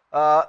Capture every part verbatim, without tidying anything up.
Uh,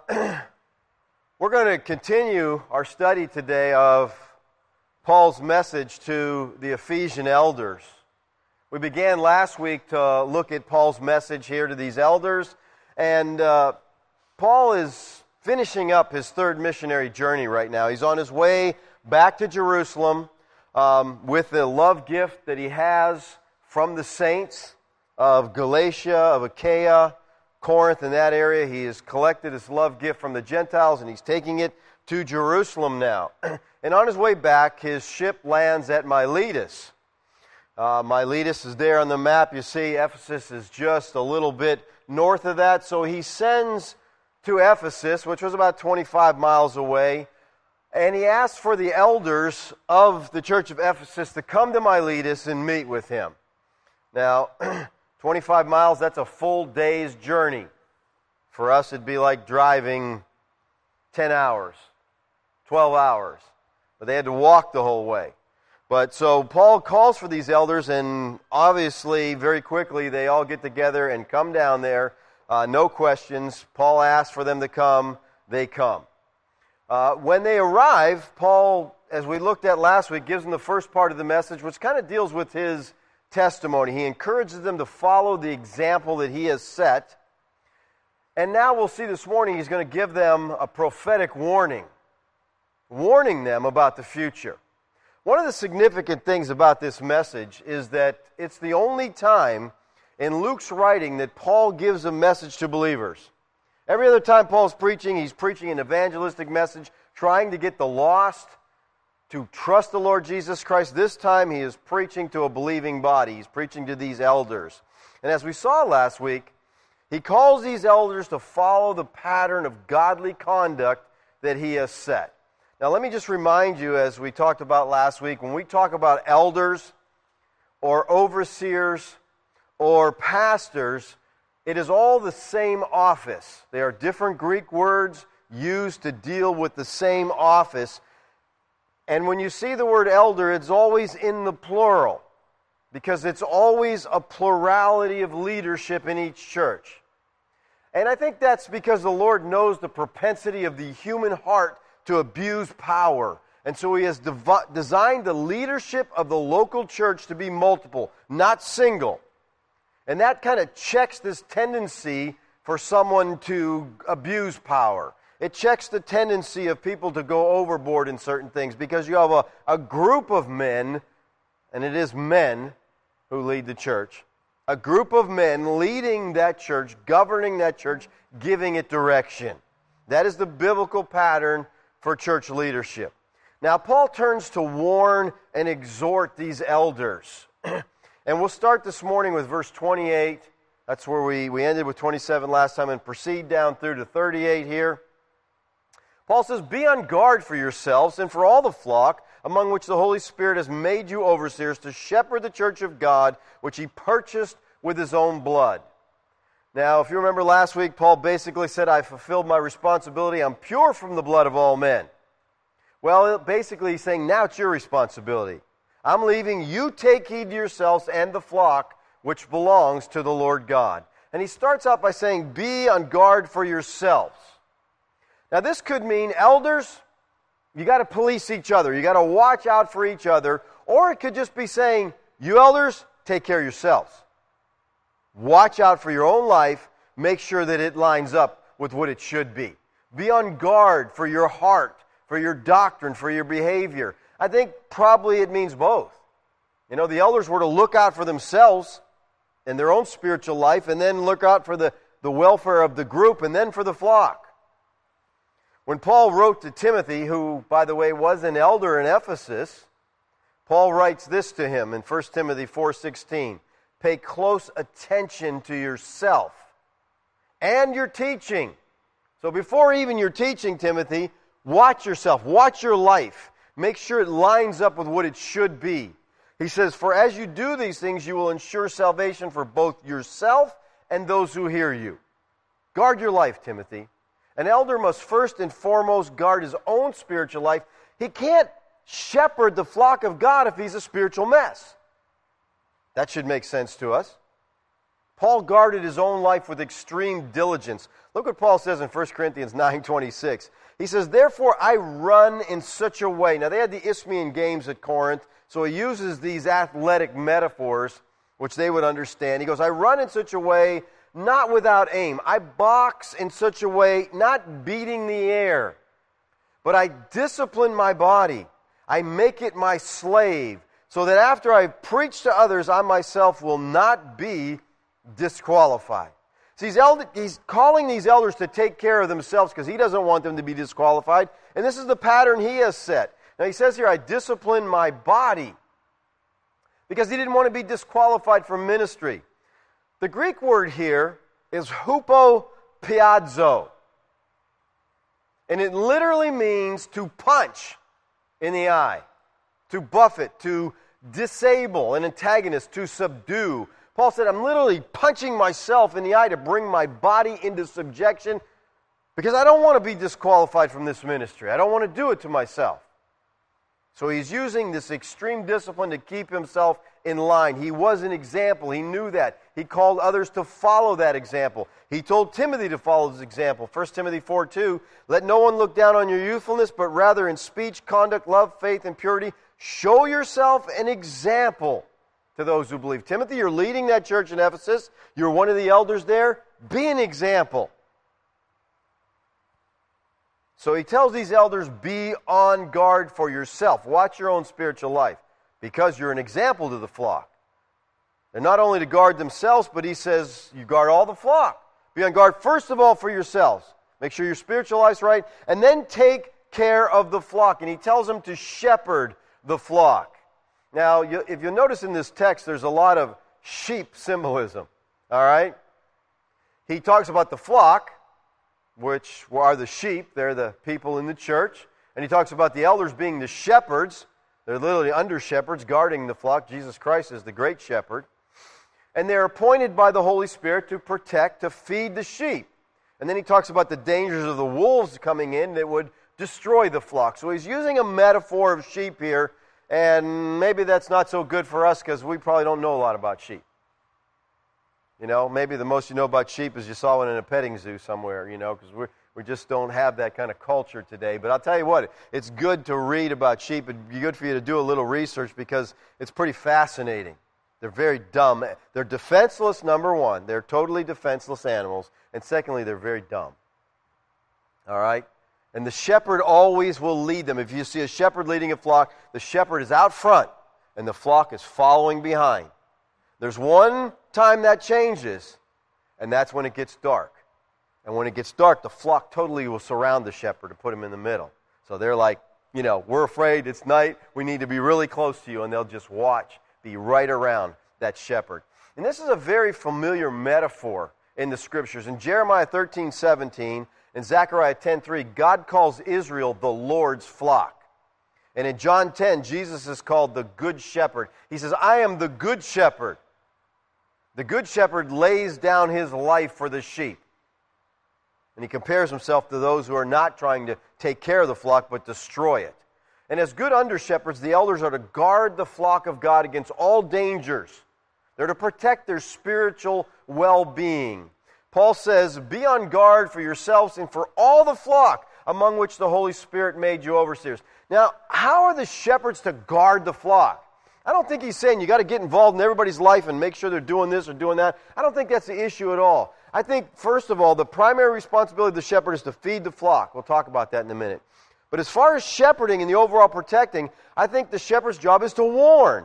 we're going to continue our study today of Paul's message to the Ephesian elders. We began last week to look at Paul's message here to these elders, and uh, Paul is finishing up his third missionary journey right now. He's on his way back to Jerusalem um, with the love gift that he has from the saints of Galatia, of Achaia, Corinth, in that area. He has collected his love gift from the Gentiles, and he's taking it to Jerusalem now. And on his way back, his ship lands at Miletus. Uh, Miletus is there on the map. You see, Ephesus is just a little bit north of that. So he sends to Ephesus, which was about twenty-five miles away, and he asks for the elders of the church of Ephesus to come to Miletus and meet with him. Now, twenty-five miles, that's a full day's journey. For us, it'd be like driving ten hours, twelve hours. But they had to walk the whole way. But so Paul calls for these elders, and obviously, very quickly, they all get together and come down there. Uh, no questions. Paul asks for them to come. They come. Uh, when they arrive, Paul, as we looked at last week, gives them the first part of the message, which kind of deals with his testimony. He encourages them to follow the example that he has set. And now we'll see this morning he's going to give them a prophetic warning, warning them about the future. One of the significant things about this message is that it's the only time in Luke's writing that Paul gives a message to believers. Every other time Paul's preaching, he's preaching an evangelistic message, trying to get the lost to trust the Lord Jesus Christ. This time he is preaching to a believing body. He's preaching to these elders. And as we saw last week, he calls these elders to follow the pattern of godly conduct that he has set. Now let me just remind you, as we talked about last week, when we talk about elders or overseers or pastors, it is all the same office. They are different Greek words used to deal with the same office. And when you see the word elder, it's always in the plural, because it's always a plurality of leadership in each church. And I think that's because the Lord knows the propensity of the human heart to abuse power. And so He has dev- designed the leadership of the local church to be multiple, not single. And that kind of checks this tendency for someone to abuse power. It checks the tendency of people to go overboard in certain things, because you have a, a group of men, and it is men who lead the church, a group of men leading that church, governing that church, giving it direction. That is the biblical pattern for church leadership. Now, Paul turns to warn and exhort these elders. And we'll start this morning with verse twenty-eight. That's where we, we ended with twenty-seven last time, and proceed down through to thirty-eight here. Paul says, "Be on guard for yourselves and for all the flock, among which the Holy Spirit has made you overseers, to shepherd the church of God, which He purchased with His own blood." Now, if you remember last week, Paul basically said, "I fulfilled my responsibility. I'm pure from the blood of all men." Well, basically he's saying, now it's your responsibility. I'm leaving. You take heed to yourselves and the flock, which belongs to the Lord God. And he starts out by saying, be on guard for yourselves. Now, this could mean elders, you got to police each other. You got to watch out for each other. Or it could just be saying, you elders, take care of yourselves. Watch out for your own life. Make sure that it lines up with what it should be. Be on guard for your heart, for your doctrine, for your behavior. I think probably it means both. You know, the elders were to look out for themselves in their own spiritual life, and then look out for the, the welfare of the group, and then for the flock. When Paul wrote to Timothy, who, by the way, was an elder in Ephesus, Paul writes this to him in First Timothy four sixteen. Pay close attention to yourself and your teaching. So before even your teaching, Timothy, watch yourself, watch your life. Make sure it lines up with what it should be. He says, for as you do these things, you will ensure salvation for both yourself and those who hear you. Guard your life, Timothy. An elder must first and foremost guard his own spiritual life. He can't shepherd the flock of God if he's a spiritual mess. That should make sense to us. Paul guarded his own life with extreme diligence. Look what Paul says in First Corinthians nine twenty-six. He says, therefore I run in such a way. Now they had the Isthmian Games at Corinth, so he uses these athletic metaphors, which they would understand. He goes, I run in such a way, not without aim. I box in such a way, not beating the air. But I discipline my body. I make it my slave, so that after I preach to others, I myself will not be disqualified. So he's, elder, he's calling these elders to take care of themselves because he doesn't want them to be disqualified. And this is the pattern he has set. Now he says here, I discipline my body because he didn't want to be disqualified from ministry. The Greek word here is hupopiazo. And it literally means to punch in the eye, to buffet, to disable an antagonist, to subdue. Paul said, I'm literally punching myself in the eye to bring my body into subjection because I don't want to be disqualified from this ministry. I don't want to do it to myself. So he's using this extreme discipline to keep himself in line. He was an example. He knew that. He called others to follow that example. He told Timothy to follow his example. First Timothy four two, let no one look down on your youthfulness, but rather in speech, conduct, love, faith, and purity, show yourself an example to those who believe. Timothy, you're leading that church in Ephesus. You're one of the elders there. Be an example. So he tells these elders, be on guard for yourself. Watch your own spiritual life because you're an example to the flock. They're not only to guard themselves, but he says you guard all the flock. Be on guard first of all for yourselves. Make sure your spiritual life's right. And then take care of the flock. And he tells them to shepherd the flock. Now, you, if you'll notice in this text, there's a lot of sheep symbolism. All right? He talks about the flock, which are the sheep. They're the people in the church. And he talks about the elders being the shepherds. They're literally under-shepherds guarding the flock. Jesus Christ is the great shepherd. And they're appointed by the Holy Spirit to protect, to feed the sheep. And then he talks about the dangers of the wolves coming in that would destroy the flock. So he's using a metaphor of sheep here, and maybe that's not so good for us because we probably don't know a lot about sheep. You know, maybe the most you know about sheep is you saw one in a petting zoo somewhere, you know, because we we just don't have that kind of culture today. But I'll tell you what, it's good to read about sheep. It'd be good for you to do a little research because it's pretty fascinating. They're very dumb. They're defenseless, number one. They're totally defenseless animals. And secondly, they're very dumb. All right? And the shepherd always will lead them. If you see a shepherd leading a flock, the shepherd is out front and the flock is following behind. There's one time that changes, and that's when it gets dark. And when it gets dark, the flock totally will surround the shepherd to put him in the middle. So they're like, you know, we're afraid, it's night, we need to be really close to you, and they'll just watch, be right around that shepherd. And this is a very familiar metaphor in the Scriptures. In Jeremiah thirteen seventeen and Zechariah ten three, God calls Israel the Lord's flock. And in John ten, Jesus is called the Good Shepherd. He says, I am the Good Shepherd. The Good Shepherd lays down his life for the sheep. And he compares himself to those who are not trying to take care of the flock, but destroy it. And as good under-shepherds, the elders are to guard the flock of God against all dangers. They're to protect their spiritual well-being. Paul says, be on guard for yourselves and for all the flock among which the Holy Spirit made you overseers. Now, how are the shepherds to guard the flock? I don't think he's saying you got to get involved in everybody's life and make sure they're doing this or doing that. I don't think that's the issue at all. I think, first of all, the primary responsibility of the shepherd is to feed the flock. We'll talk about that in a minute. But as far as shepherding and the overall protecting, I think the shepherd's job is to warn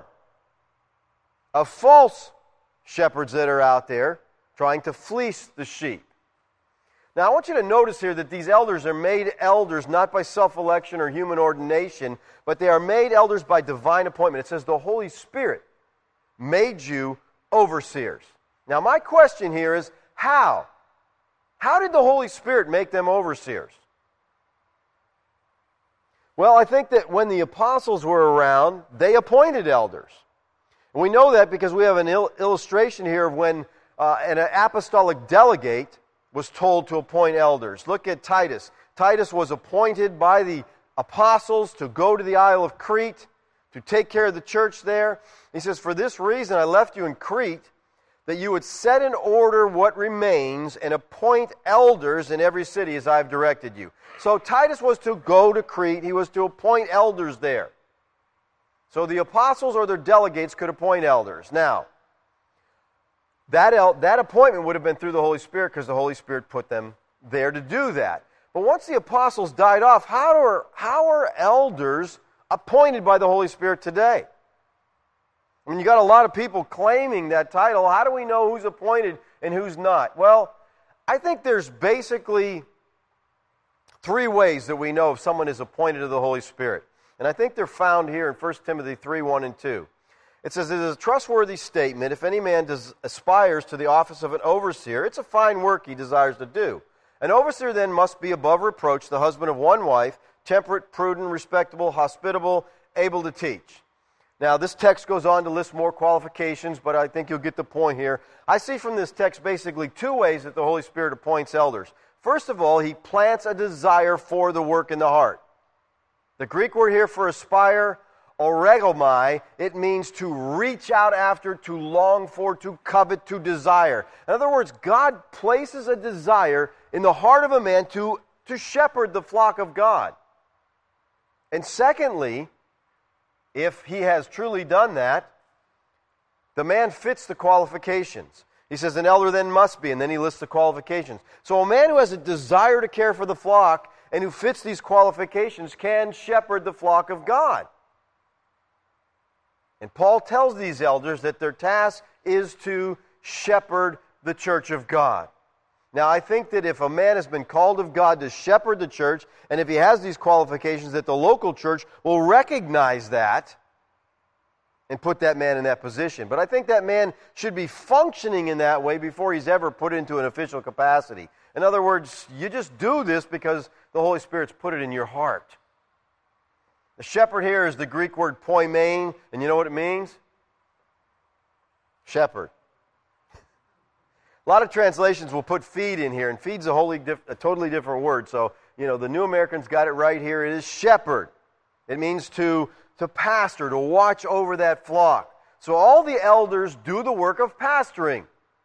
of false shepherds that are out there trying to fleece the sheep. Now, I want you to notice here that these elders are made elders not by self-election or human ordination, but they are made elders by divine appointment. It says the Holy Spirit made you overseers. Now, my question here is, how? How did the Holy Spirit make them overseers? Well, I think that when the apostles were around, they appointed elders. And we know that because we have an il- illustration here of when uh, an apostolic delegate was told to appoint elders. Look at Titus. Titus was appointed by the apostles to go to the Isle of Crete, to take care of the church there. He says, for this reason I left you in Crete, that you would set in order what remains and appoint elders in every city as I have directed you. So Titus was to go to Crete. He was to appoint elders there. So the apostles or their delegates could appoint elders. Now, that, el- that appointment would have been through the Holy Spirit because the Holy Spirit put them there to do that. But once the apostles died off, how are, how are elders appointed by the Holy Spirit today? I mean, you got a lot of people claiming that title. How do we know who's appointed and who's not? Well, I think there's basically three ways that we know if someone is appointed to the Holy Spirit. And I think they're found here in First Timothy three, one and two. It says, it is a trustworthy statement. If any man does, aspires to the office of an overseer, it's a fine work he desires to do. An overseer then must be above reproach, the husband of one wife, temperate, prudent, respectable, hospitable, able to teach. Now, this text goes on to list more qualifications, but I think you'll get the point here. I see from this text basically two ways that the Holy Spirit appoints elders. First of all, He plants a desire for the work in the heart. The Greek word here for aspire, oregomai, it means to reach out after, to long for, to covet, to desire. In other words, God places a desire in the heart of a man to, to shepherd the flock of God. And secondly, if he has truly done that, the man fits the qualifications. He says an elder then must be, and then he lists the qualifications. So a man who has a desire to care for the flock and who fits these qualifications can shepherd the flock of God. And Paul tells these elders that their task is to shepherd the church of God. Now, I think that if a man has been called of God to shepherd the church, and if he has these qualifications, that the local church will recognize that and put that man in that position. But I think that man should be functioning in that way before he's ever put into an official capacity. In other words, you just do this because the Holy Spirit's put it in your heart. The shepherd here is the Greek word poimen, and you know what it means? Shepherd. A lot of translations will put feed in here, and feed's a, wholly diff- a totally different word. So, you know, the New Americans got it right here. It is shepherd. It means to, to pastor, to watch over that flock. So all the elders do the work of pastoring.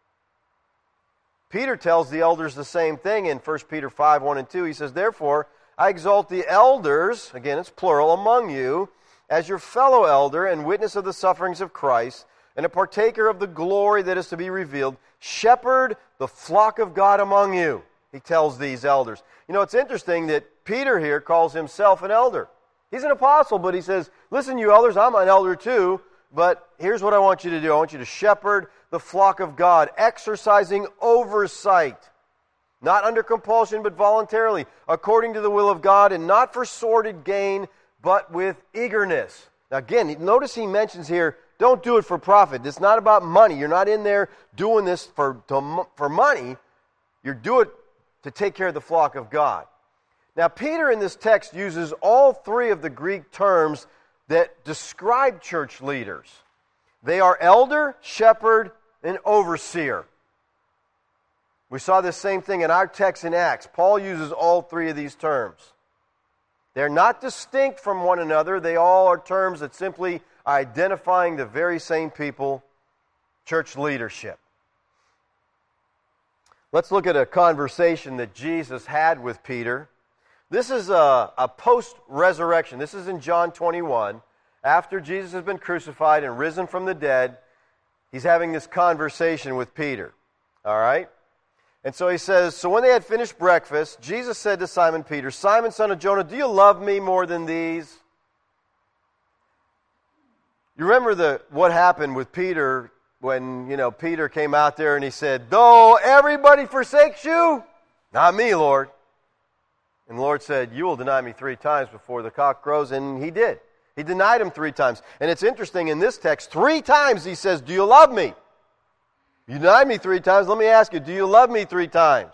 Peter tells the elders the same thing in First Peter five, one and two. He says, therefore, I exalt the elders, again it's plural, among you, as your fellow elder and witness of the sufferings of Christ, and a partaker of the glory that is to be revealed. Shepherd the flock of God among you, he tells these elders. You know, it's interesting that Peter here calls himself an elder. He's an apostle, but he says, listen, you elders, I'm an elder too, but here's what I want you to do. I want you to shepherd the flock of God, exercising oversight, not under compulsion, but voluntarily, according to the will of God, and not for sordid gain, but with eagerness. Now again, notice he mentions here, don't do it for profit. It's not about money. You're not in there doing this for, to, for money. You do it to take care of the flock of God. Now, Peter in this text uses all three of the Greek terms that describe church leaders. They are elder, shepherd, and overseer. We saw this same thing in our text in Acts. Paul uses all three of these terms. They're not distinct from one another. They all are terms that simply are identifying the very same people, church leadership. Let's look at a conversation that Jesus had with Peter. This is a, a post-resurrection. This is in John twenty-one. After Jesus has been crucified and risen from the dead, he's having this conversation with Peter. All right? And so he says, so when they had finished breakfast, Jesus said to Simon Peter, Simon, son of Jonah, do you love me more than these? You remember the what happened with Peter when, you know, Peter came out there and he said, though everybody forsakes you, not me, Lord. And the Lord said, you will deny me three times before the cock crows, and he did. He denied him three times. And it's interesting, in this text, three times he says, do you love me? You denied me three times. Let me ask you, do you love me three times?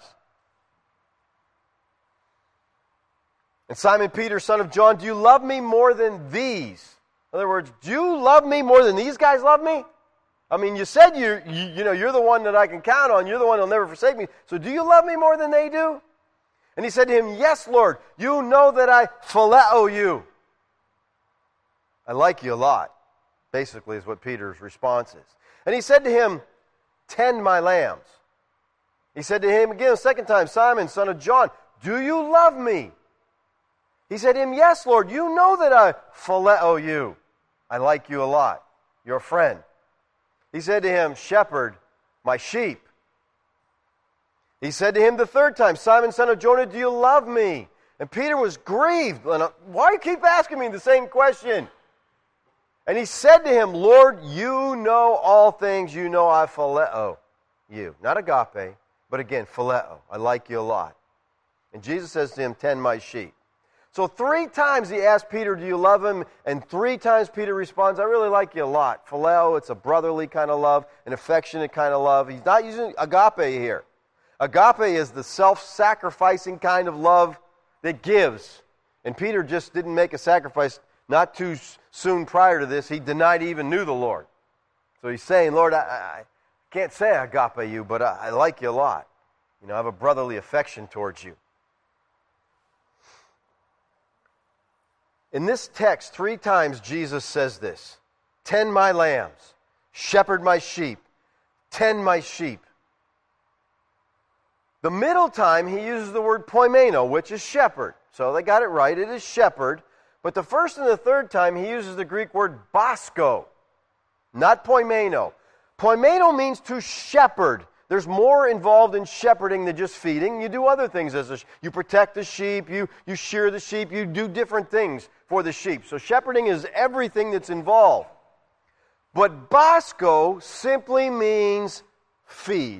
And Simon Peter, son of John, do you love me more than these? In other words, do you love me more than these guys love me? I mean, you said you, you, you know, you're the one that I can count on. You're the one who'll never forsake me. So do you love me more than they do? And he said to him, yes, Lord, you know that I phileo you. I like you a lot, basically is what Peter's response is. And he said to him, tend my lambs. He said to him again a second time, Simon, son of John, do you love me? He said to him, yes, Lord, you know that I phileo you. I like you a lot. You're a friend. He said to him, shepherd my sheep. He said to him the third time, Simon, son of Jonah, do you love me? And Peter was grieved. Why do you keep asking me the same question? And he said to him, Lord, you know all things. You know I phileo you. Not agape, but again, phileo. I like you a lot. And Jesus says to him, tend my sheep. So three times he asked Peter, do you love him? And three times Peter responds, I really like you a lot. Phileo, it's a brotherly kind of love, an affectionate kind of love. He's not using agape here. Agape is the self-sacrificing kind of love that gives. And Peter just didn't make a sacrifice not too soon prior to this. He denied he even knew the Lord. So he's saying, Lord, I, I can't say I agape you, but I, I like you a lot. You know, I have a brotherly affection towards you. In this text, three times Jesus says this. Tend my lambs. Shepherd my sheep. Tend my sheep. The middle time, he uses the word poimeno, which is shepherd. So they got it right. It is shepherd. But the first and the third time, he uses the Greek word basko, not poimeno. Poimeno means to shepherd. There's more involved in shepherding than just feeding. You do other things as a, you protect the sheep, you, you shear the sheep, you do different things for the sheep. So shepherding is everything that's involved. But basko simply means feed.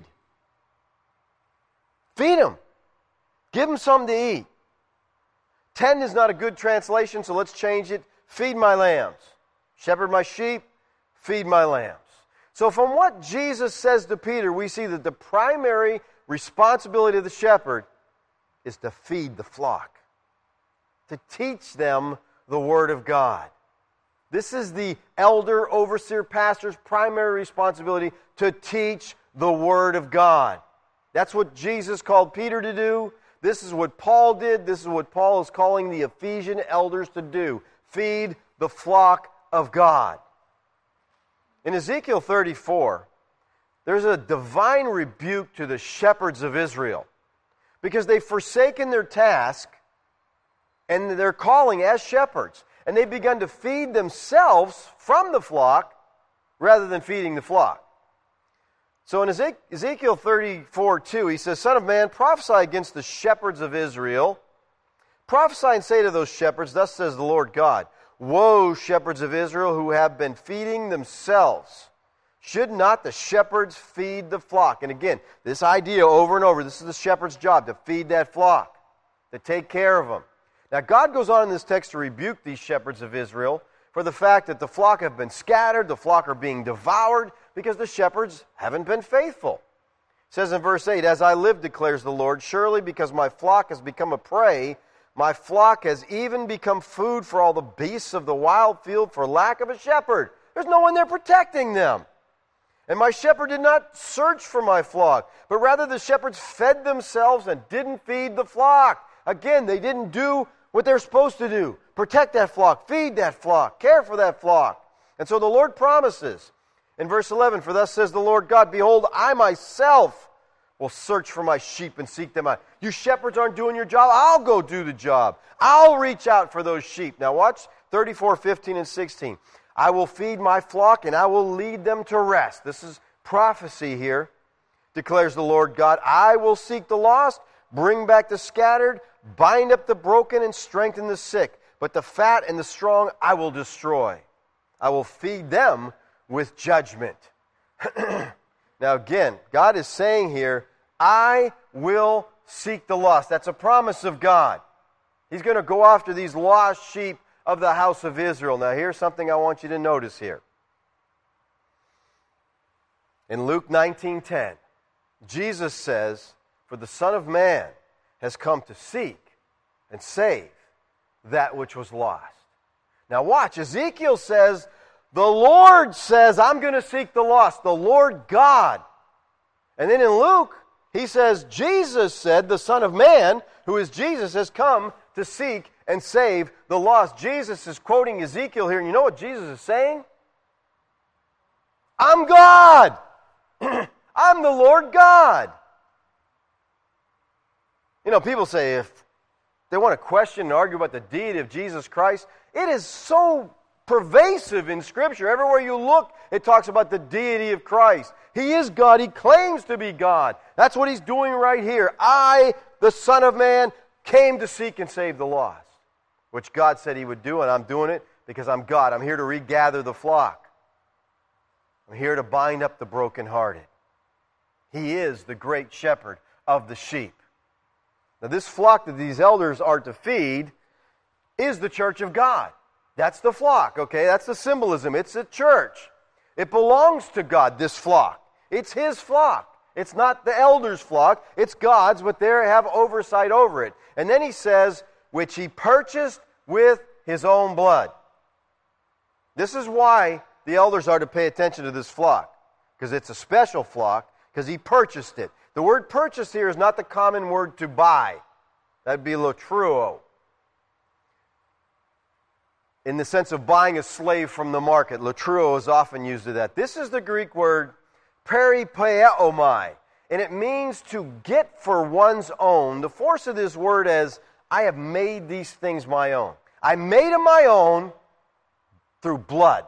Feed them. Give them something to eat. Tend is not a good translation, so let's change it. Feed my lambs. Shepherd my sheep. Feed my lambs. So from what Jesus says to Peter, we see that the primary responsibility of the shepherd is to feed the flock, to teach them the Word of God. This is the elder, overseer, pastor's primary responsibility, to teach the Word of God. That's what Jesus called Peter to do. This is what Paul did. This is what Paul is calling the Ephesian elders to do. Feed the flock of God. In Ezekiel thirty-four, there's a divine rebuke to the shepherds of Israel because they've forsaken their task and their calling as shepherds. And they've begun to feed themselves from the flock rather than feeding the flock. So in Ezekiel thirty-four two, he says, Son of man, prophesy against the shepherds of Israel. Prophesy and say to those shepherds, thus says the Lord God, woe, shepherds of Israel, who have been feeding themselves. Should not the shepherds feed the flock? And again, this idea over and over, this is the shepherd's job, to feed that flock, to take care of them. Now, God goes on in this text to rebuke these shepherds of Israel for the fact that the flock have been scattered, the flock are being devoured, because the shepherds haven't been faithful. It says in verse eight, As I live, declares the Lord, surely because my flock has become a prey, my flock has even become food for all the beasts of the wild field for lack of a shepherd. There's no one there protecting them. And my shepherd did not search for my flock, but rather the shepherds fed themselves and didn't feed the flock. Again, they didn't do what they're supposed to do. Protect that flock, feed that flock, care for that flock. And so the Lord promises in verse eleven, For thus says the Lord God, Behold, I myself will search for my sheep and seek them out. You shepherds aren't doing your job. I'll go do the job. I'll reach out for those sheep. Now watch thirty-four, fifteen, and sixteen. I will feed my flock and I will lead them to rest. This is prophecy here, declares the Lord God. I will seek the lost, bring back the scattered, bind up the broken and strengthen the sick. But the fat and the strong I will destroy. I will feed them with judgment. Now again, God is saying here, I will seek the lost. That's a promise of God. He's going to go after these lost sheep of the house of Israel. Now here's something I want you to notice here. In Luke nineteen ten, Jesus says, For the Son of Man has come to seek and save that which was lost. Now watch, Ezekiel says, the Lord says, I'm going to seek the lost. The Lord God. And then in Luke, he says, Jesus said, the Son of Man, who is Jesus, has come to seek and save the lost. Jesus is quoting Ezekiel here. And you know what Jesus is saying? I'm God. I'm the Lord God. You know, people say if they want to question and argue about the deity of Jesus Christ, it is so pervasive in Scripture. Everywhere you look, it talks about the deity of Christ. He is God. He claims to be God. That's what He's doing right here. I, the Son of Man, came to seek and save the lost, which God said He would do, and I'm doing it because I'm God. I'm here to regather the flock. I'm here to bind up the brokenhearted. He is the great shepherd of the sheep. Now, this flock that these elders are to feed is the church of God. That's the flock, okay? That's the symbolism. It's a church. It belongs to God, this flock. It's His flock. It's not the elders' flock. It's God's, but they have oversight over it. And then He says, which He purchased with His own blood. This is why the elders are to pay attention to this flock, because it's a special flock, because He purchased it. The word purchase here is not the common word to buy. That'd be latruo. In the sense of buying a slave from the market. Latruo is often used to that. This is the Greek word peripaeomai, and it means to get for one's own. The force of this word is, I have made these things my own. I made them my own through blood.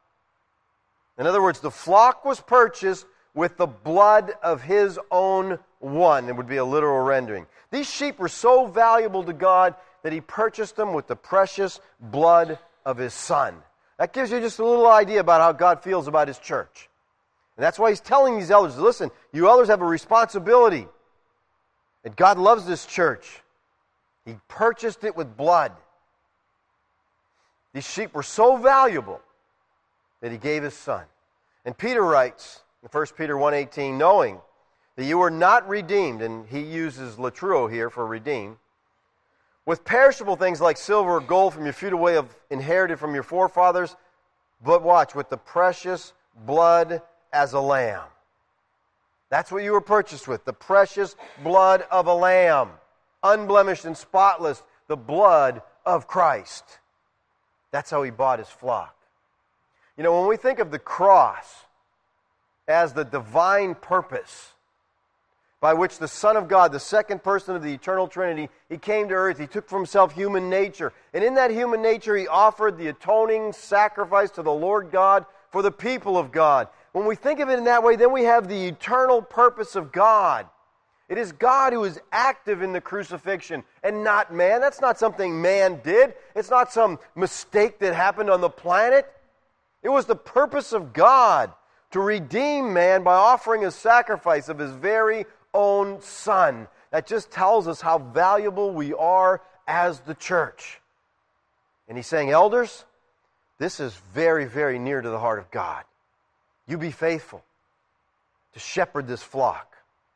In other words, the flock was purchased with the blood of His own one. It would be a literal rendering. These sheep were so valuable to God that He purchased them with the precious blood of His Son. That gives you just a little idea about how God feels about His church. And that's why He's telling these elders, listen, you elders have a responsibility. And God loves this church. He purchased it with blood. These sheep were so valuable that He gave His Son. And Peter writes in First Peter one eighteen, knowing that you were not redeemed, and he uses latruo here for redeemed, with perishable things like silver or gold from your futile way of inherited from your forefathers, but watch, with the precious blood as a lamb. That's what you were purchased with, the precious blood of a lamb, unblemished and spotless, the blood of Christ. That's how He bought His flock. You know, when we think of the cross as the divine purpose by which the Son of God, the second person of the eternal Trinity, He came to earth. He took for Himself human nature. And in that human nature, He offered the atoning sacrifice to the Lord God for the people of God. When we think of it in that way, then we have the eternal purpose of God. It is God who is active in the crucifixion and not man. That's not something man did. It's not some mistake that happened on the planet. It was the purpose of God to redeem man by offering a sacrifice of His very own Son. That just tells us how valuable we are as the church. And He's saying, elders, this is very, very near to the heart of God. You be faithful to shepherd this flock.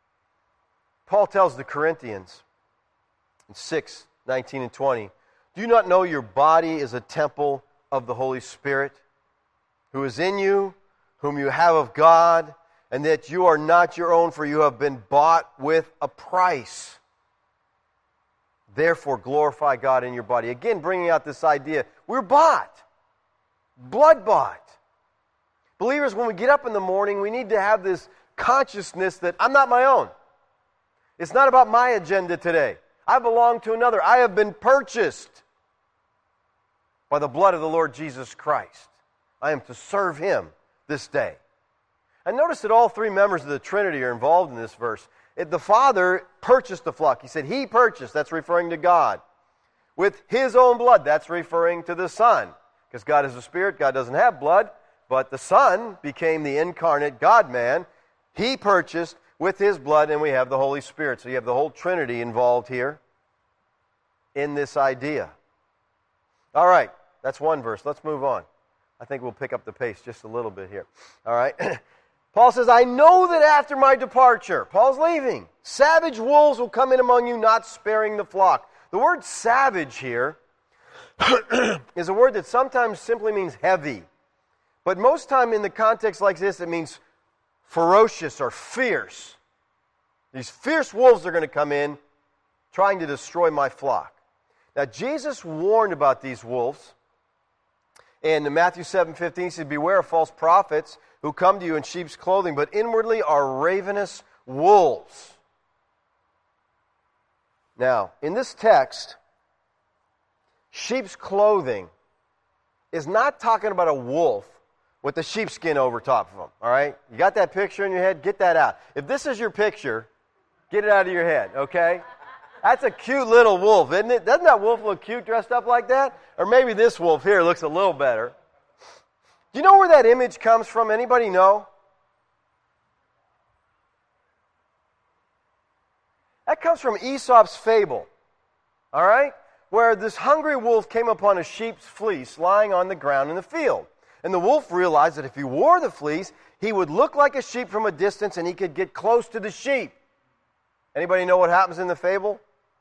Paul tells the Corinthians in six, nineteen and twenty, do you not know your body is a temple of the Holy Spirit, who is in you, whom you have of God, and that you are not your own, for you have been bought with a price. Therefore, glorify God in your body. Again, bringing out this idea, we're bought, blood bought. Believers, when we get up in the morning, we need to have this consciousness that I'm not my own. It's not about my agenda today. I belong to another. I have been purchased by the blood of the Lord Jesus Christ. I am to serve Him this day. And notice that all three members of the Trinity are involved in this verse. It, the Father purchased the flock. He said He purchased. That's referring to God. With His own blood. That's referring to the Son. Because God is a spirit. God doesn't have blood. But the Son became the incarnate God-man. He purchased with His blood, and we have the Holy Spirit. So you have the whole Trinity involved here in this idea. All right, that's one verse. Let's move on. I think we'll pick up the pace just a little bit here. All right. Paul says, I know that after my departure, Paul's leaving, savage wolves will come in among you, not sparing the flock. The word savage here is a word that sometimes simply means heavy. But most time in the context like this, it means ferocious or fierce. These fierce wolves are going to come in trying to destroy my flock. Now, Jesus warned about these wolves In Matthew seven fifteen, he said, beware of false prophets who come to you in sheep's clothing, but inwardly are ravenous wolves. Now, in this text, sheep's clothing is not talking about a wolf with the sheepskin over top of them, all right? You got that picture in your head? Get that out. If this is your picture, get it out of your head, okay? That's a cute little wolf, isn't it? Doesn't that wolf look cute dressed up like that? Or maybe this wolf here looks a little better. Do you know where that image comes from? Anybody know? That comes from Aesop's fable, all right? Where this hungry wolf came upon a sheep's fleece lying on the ground in the field. And the wolf realized that if he wore the fleece, he would look like a sheep from a distance and he could get close to the sheep. Anybody know what happens in the fable?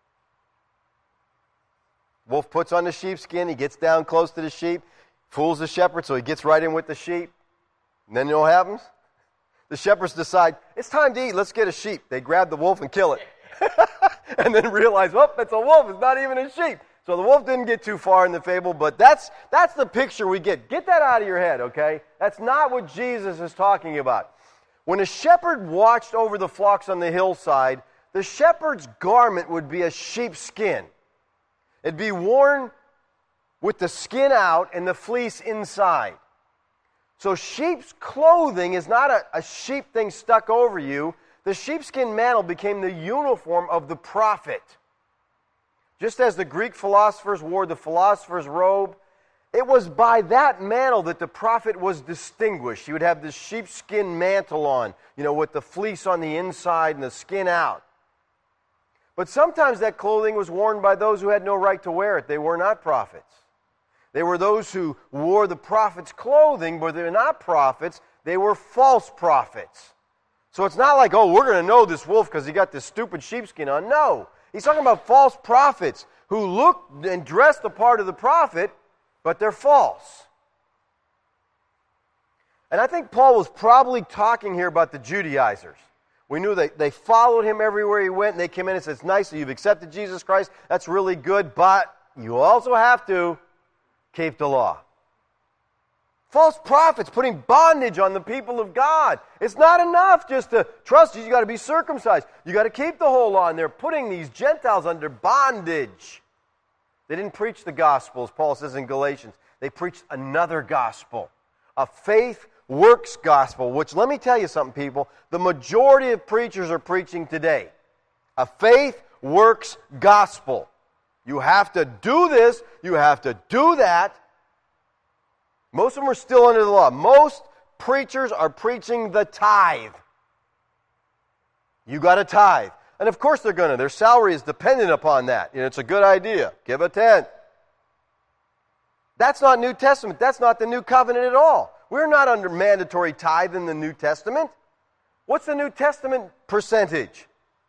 Wolf puts on the sheepskin, he gets down close to the sheep, fools the shepherd so he gets right in with the sheep. And then you know what happens? The shepherds decide, it's time to eat, let's get a sheep. They grab the wolf and kill it. And then realize, oh, it's a wolf, it's not even a sheep. So the wolf didn't get too far in the fable, but that's that's the picture we get. Get that out of your head, okay? That's not what Jesus is talking about. When a shepherd watched over the flocks on the hillside, the shepherd's garment would be a sheep's skin. It'd be worn with the skin out and the fleece inside. So sheep's clothing is not a, a sheep thing stuck over you. The sheepskin mantle became the uniform of the prophet. Just as the Greek philosophers wore the philosopher's robe, it was by that mantle that the prophet was distinguished. He would have this sheepskin mantle on, you know, with the fleece on the inside and the skin out. But sometimes that clothing was worn by those who had no right to wear it. They were not prophets. They were those who wore the prophet's clothing, but they're not prophets. They were false prophets. So it's not like, oh, we're going to know this wolf because he got this stupid sheepskin on. No. He's talking about false prophets who look and dress the part of the prophet, but they're false. And I think Paul was probably talking here about the Judaizers. We knew they, they followed him everywhere he went, and they came in and said, it's nice that you've accepted Jesus Christ. That's really good, but you also have to keep the law. False prophets putting bondage on the people of God. It's not enough just to trust you. You've got to be circumcised. You've got to keep the whole law. And they're putting these Gentiles under bondage. They didn't preach the gospel, as Paul says in Galatians. They preached another gospel. A faith works gospel, which, let me tell you something, people. The majority of preachers are preaching today. A faith works gospel. You have to do this. You have to do that. Most of them are still under the law. Most preachers are preaching the tithe. You got a tithe. And of course they're going to. Their salary is dependent upon that. You know, it's a good idea. Give a tenth. That's not New Testament. That's not the New Covenant at all. We're not under mandatory tithe in the New Testament. What's the New Testament percentage?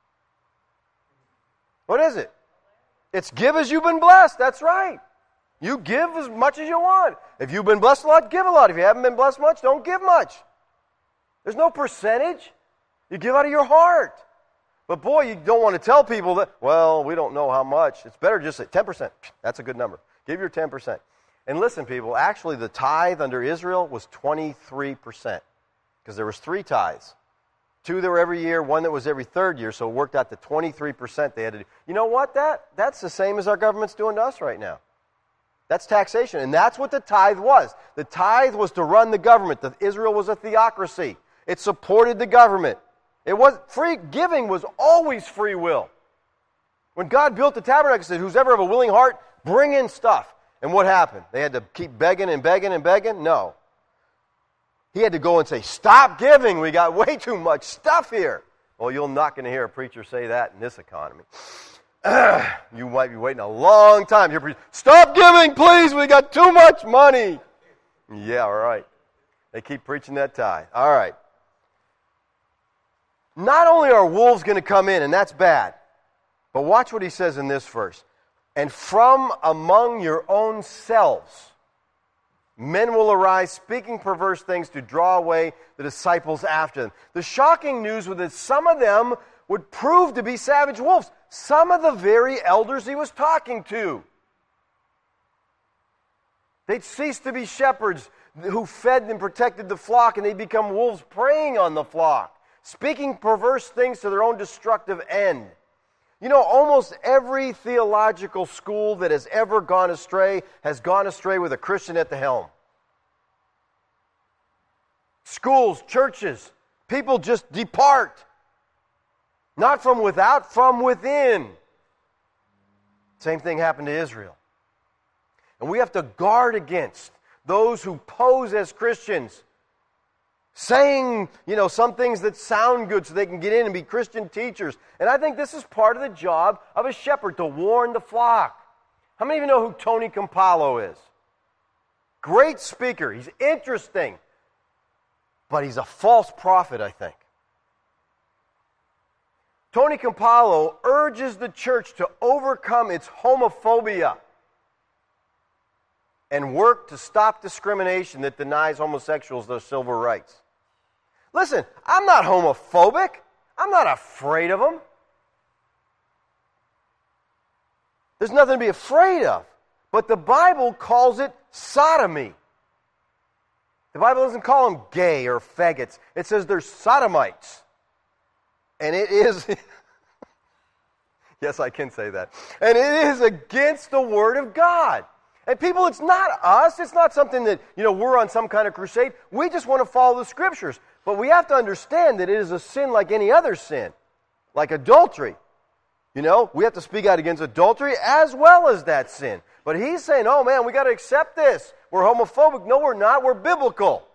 What is it? It's give as you've been blessed. That's right. You give as much as you want. If you've been blessed a lot, give a lot. If you haven't been blessed much, don't give much. There's no percentage. You give out of your heart. But boy, you don't want to tell people that, well, we don't know how much. It's better just say ten percent. That's a good number. Give your ten percent. And listen, people, actually the tithe under Israel was twenty-three percent. Because there was three tithes. Two that were every year, one that was every third year, so it worked out to twenty-three percent they had to do. You know what? That That's the same as our government's doing to us right now. That's taxation, and that's what the tithe was. The tithe was to run the government. The, Israel was a theocracy. It supported the government. It was free giving was always free will. When God built the tabernacle, He said, "Who's ever of a willing heart, bring in stuff." And what happened? They had to keep begging and begging and begging? No. He had to go and say, "Stop giving. We got way too much stuff here." Well, you're not going to hear a preacher say that in this economy. You might be waiting a long time. You're preaching, "Stop giving, please. We got too much money." Yeah, all right. They keep preaching that tithe. All right. Not only are wolves going to come in, and that's bad, but watch what he says in this verse. "And from among your own selves, men will arise, speaking perverse things to draw away the disciples after them." The shocking news was that some of them would prove to be savage wolves. Some of the very elders he was talking to. They'd cease to be shepherds who fed and protected the flock, and they'd become wolves preying on the flock, speaking perverse things to their own destructive end. You know, almost every theological school that has ever gone astray has gone astray with a Christian at the helm. Schools, churches, people just depart. Not from without, from within. Same thing happened to Israel. And we have to guard against those who pose as Christians, saying, you know, some things that sound good so they can get in and be Christian teachers. And I think this is part of the job of a shepherd, to warn the flock. How many of you know who Tony Campolo is? Great speaker. He's interesting. But he's a false prophet, I think. Tony Campolo urges the church to overcome its homophobia and work to stop discrimination that denies homosexuals their civil rights. Listen, I'm not homophobic. I'm not afraid of them. There's nothing to be afraid of. But the Bible calls it sodomy. The Bible doesn't call them gay or faggots. It says they're sodomites. And it is, yes, I can say that. And it is against the Word of God. And people, it's not us. It's not something that, you know, we're on some kind of crusade. We just want to follow the Scriptures. But we have to understand that it is a sin like any other sin, like adultery. You know, we have to speak out against adultery as well as that sin. But he's saying, oh man, we got to accept this. We're homophobic. No, we're not. We're biblical.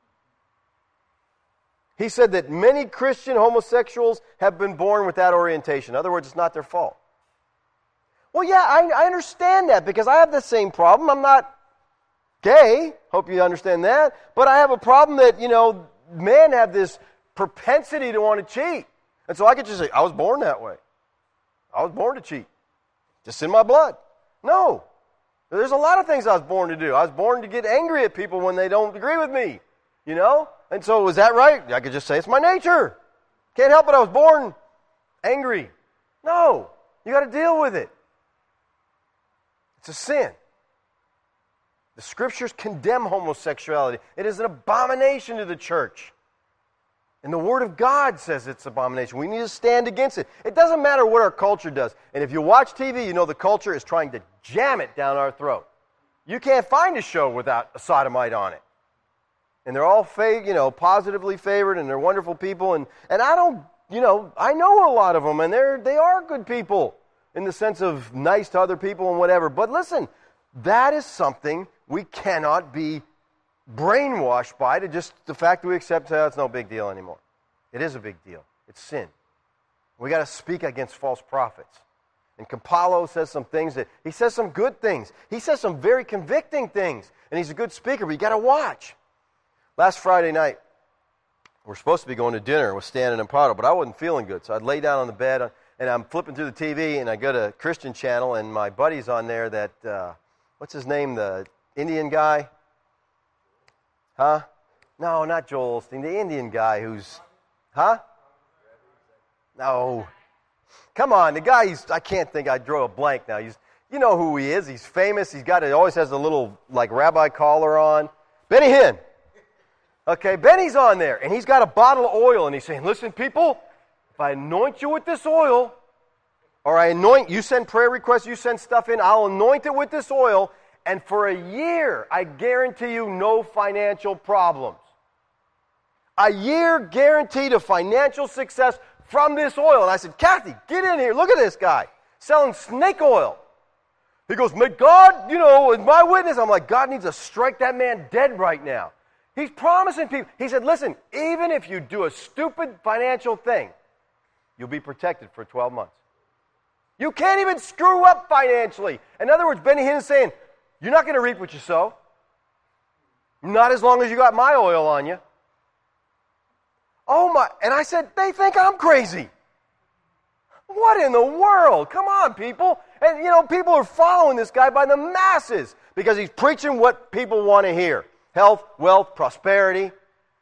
He said that many Christian homosexuals have been born with that orientation. In other words, it's not their fault. Well, yeah, I, I understand that because I have the same problem. I'm not gay. Hope you understand that. But I have a problem that, you know, men have this propensity to want to cheat. And so I could just say, I was born that way. I was born to cheat. Just in my blood. No. There's a lot of things I was born to do. I was born to get angry at people when they don't agree with me. You know? And so was that right? I could just say it's my nature. Can't help it. I was born angry. No. You got to deal with it. It's a sin. The Scriptures condemn homosexuality. It is an abomination to the church. And the Word of God says it's an abomination. We need to stand against it. It doesn't matter what our culture does. And if you watch T V, you know the culture is trying to jam it down our throat. You can't find a show without a sodomite on it. And they're all fa- you know, positively favored, and they're wonderful people. And, and I don't, you know, I know a lot of them, and they're they are good people in the sense of nice to other people and whatever. But listen, that is something we cannot be brainwashed by, to just the fact that we accept that it's no big deal anymore. It is a big deal. It's sin. We got to speak against false prophets. And Campolo says some things that, he says some good things. He says some very convicting things. And he's a good speaker, but you got to watch. Last Friday night, we're supposed to be going to dinner with Stan and Amparo, but I wasn't feeling good. So I'd lay down on the bed, and I'm flipping through the T V, and I go to Christian Channel, and my buddy's on there that, uh, what's his name, the Indian guy? Huh? No, not Joel Osteen. The Indian guy who's... Huh? No. Come on, the guy, he's, I can't think, I drew a blank now. He's, you know who he is. He's famous. He's got, he always has a little, like, rabbi collar on. Benny Hinn. Okay, Benny's on there, and he's got a bottle of oil, and he's saying, listen, people, if I anoint you with this oil, or I anoint, you send prayer requests, you send stuff in, I'll anoint it with this oil, and for a year, I guarantee you no financial problems. A year guaranteed of financial success from this oil. And I said, Kathy, get in here. Look at this guy selling snake oil. He goes, may God, you know, is my witness. I'm like, God needs to strike that man dead right now. He's promising people. He said, listen, even if you do a stupid financial thing, you'll be protected for twelve months. You can't even screw up financially. In other words, Benny Hinn is saying, you're not going to reap what you sow. Not as long as you got my oil on you. Oh my, and I said, they think I'm crazy. What in the world? Come on, people. And, you know, people are following this guy by the masses because he's preaching what people want to hear. Health, wealth, prosperity.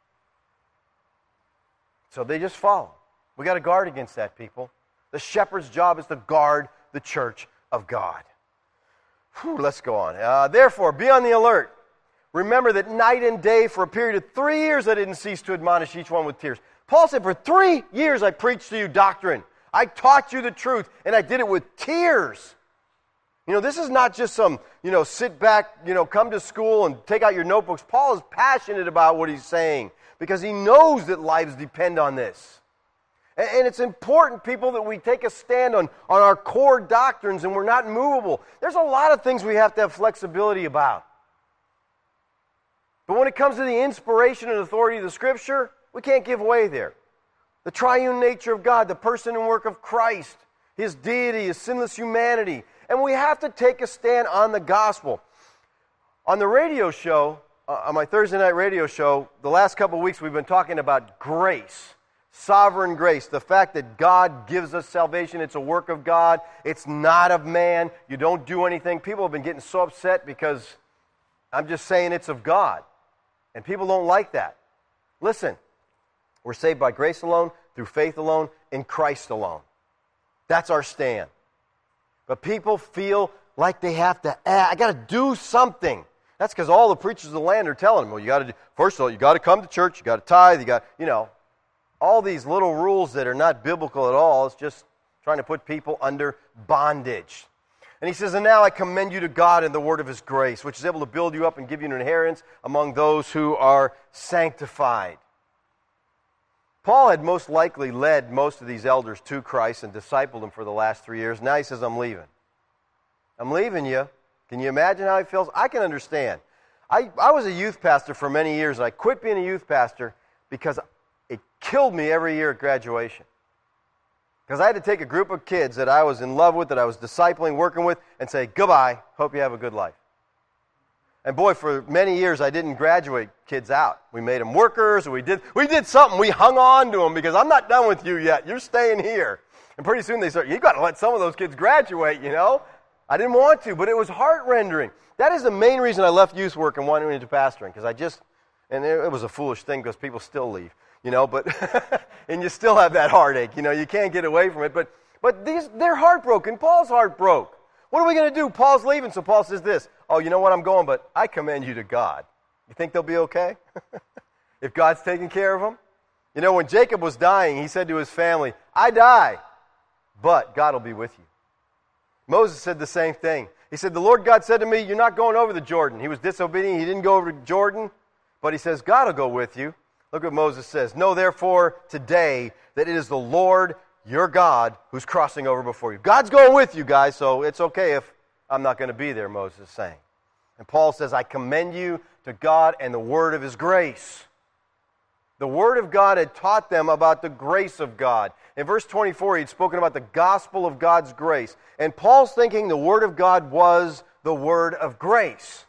So they just follow. We got to guard against that, people. The shepherd's job is to guard the church of God. Whew, let's go on. Uh, Therefore, be on the alert. Remember that night and day for a period of three years I didn't cease to admonish each one with tears. Paul said, for three years I preached to you doctrine. I taught you the truth, and I did it with tears. You know, this is not just some, you know, sit back, you know, come to school and take out your notebooks. Paul is passionate about what he's saying because he knows that lives depend on this. And, and it's important, people, that we take a stand on, on our core doctrines and we're not movable. There's a lot of things we have to have flexibility about. But when it comes to the inspiration and authority of the Scripture, we can't give way there. The triune nature of God, the person and work of Christ, His deity, His sinless humanity. And we have to take a stand on the gospel. On the radio show, uh, on my Thursday night radio show, the last couple of weeks we've been talking about grace, sovereign grace, the fact that God gives us salvation. It's a work of God. It's not of man. You don't do anything. People have been getting so upset because I'm just saying it's of God. And people don't like that. Listen, we're saved by grace alone, through faith alone, in Christ alone. That's our stand. But people feel like they have to add, I got to do something. That's because all the preachers of the land are telling them, well, you got to do, first of all, you got to come to church, you got to tithe, you got, you know, all these little rules that are not biblical at all. It's just trying to put people under bondage. And he says, and now I commend you to God and the word of His grace, which is able to build you up and give you an inheritance among those who are sanctified. Paul had most likely led most of these elders to Christ and discipled them for the last three years. Now he says, I'm leaving. I'm leaving you. Can you imagine how he feels? I can understand. I, I was a youth pastor for many years, and I quit being a youth pastor because it killed me every year at graduation. Because I had to take a group of kids that I was in love with, that I was discipling, working with, and say, goodbye, hope you have a good life. And boy, for many years I didn't graduate kids out. We made them workers, or we did we did something. We hung on to them because I'm not done with you yet. You're staying here. And pretty soon they start, you've got to let some of those kids graduate, you know. I didn't want to, but it was heart-rendering. That is the main reason I left youth work and went into pastoring, because I just, and it, it was a foolish thing because people still leave. You know, but and you still have that heartache. You know, you can't get away from it. But but these they're heartbroken. Paul's heart broke. What are we going to do? Paul's leaving, so Paul says this. Oh, you know what? I'm going, but I commend you to God. You think they'll be okay? If God's taking care of them? You know, when Jacob was dying, he said to his family, I die, but God will be with you. Moses said the same thing. He said, the Lord God said to me, you're not going over the Jordan. He was disobedient. He didn't go over to Jordan, but he says, God will go with you. Look what Moses says. Know therefore today that it is the Lord your God who's crossing over before you. God's going with you guys, so it's okay if I'm not going to be there, Moses is saying. And Paul says, I commend you to God and the word of His grace. The word of God had taught them about the grace of God. In verse twenty-four, he'd spoken about the gospel of God's grace. And Paul's thinking the word of God was the word of grace.